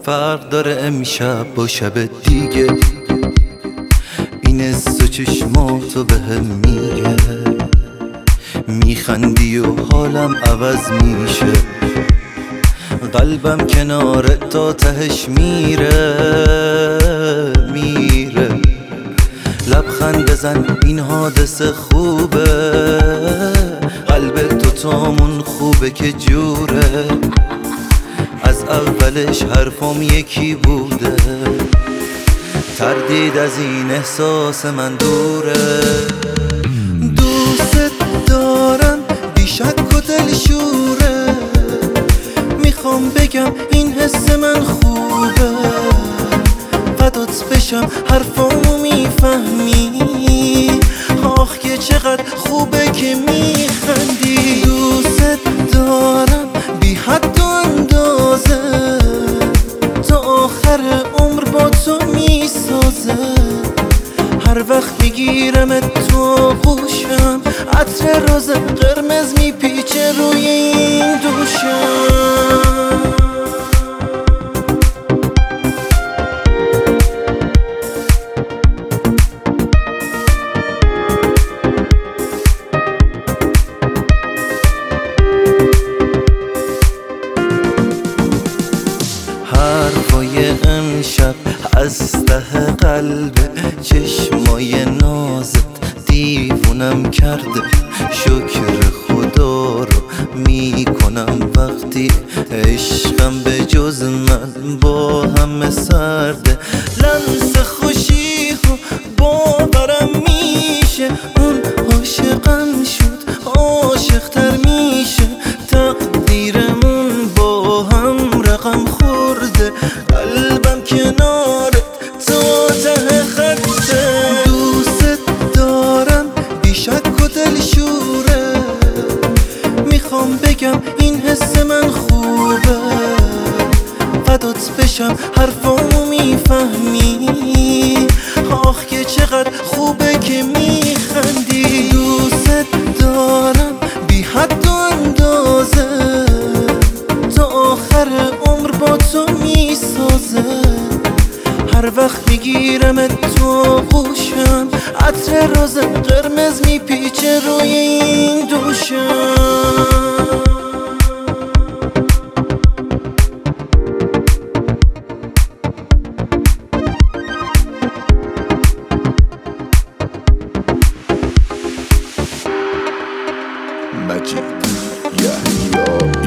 فرق داره امشب با شب دیگه، این از تو چشماتو بهم میگه، میخندی و حالم عوض میشه، قلبم کنار تا تهش میره لبخند بزن این حادثه خوبه، قلب تو تامون خوبه که جوره، از اولش حرفم یکی بوده، تردید از این احساس من دوره. دوست دارم بی شک و دلشوره، میخوام بگم این حس من خوبه، فدات بشم حرفامو میفهمی، آخ که چقدر خوبه که میخندی. دوست دارم بی حد و اندازه، تا آخر عمر با تو میسازه، هر وقت میگیرم تو غوشم، عطر روز قرمز میپیچه روی این دوشم. حرفای امشب از ته قلب، چشمای نازت دیوونم کرده، شکر خدا رو میکنم وقتی عشقم به جز من با همه سرده، لمس خوشی و باورم میشه، اون عاشقم شد عاشقتر میشه، تقدیرمون با هم رقم خورده، قلبم کنارت تا ته خطه. دوست دارم بی شک و دلشوره، میخوام بگم این حس من خوبه، فدات بشم حرفامو میفهمی، آخ که چقدر خوبه که میخندی. دوست دارم بی حد و اندازه، تا آخر عمر با تو میسازه، هر وقت میگیرم تو غوشم، عطر روز قرمز میپیچه روی این دوشم. Magic, yeah, yo.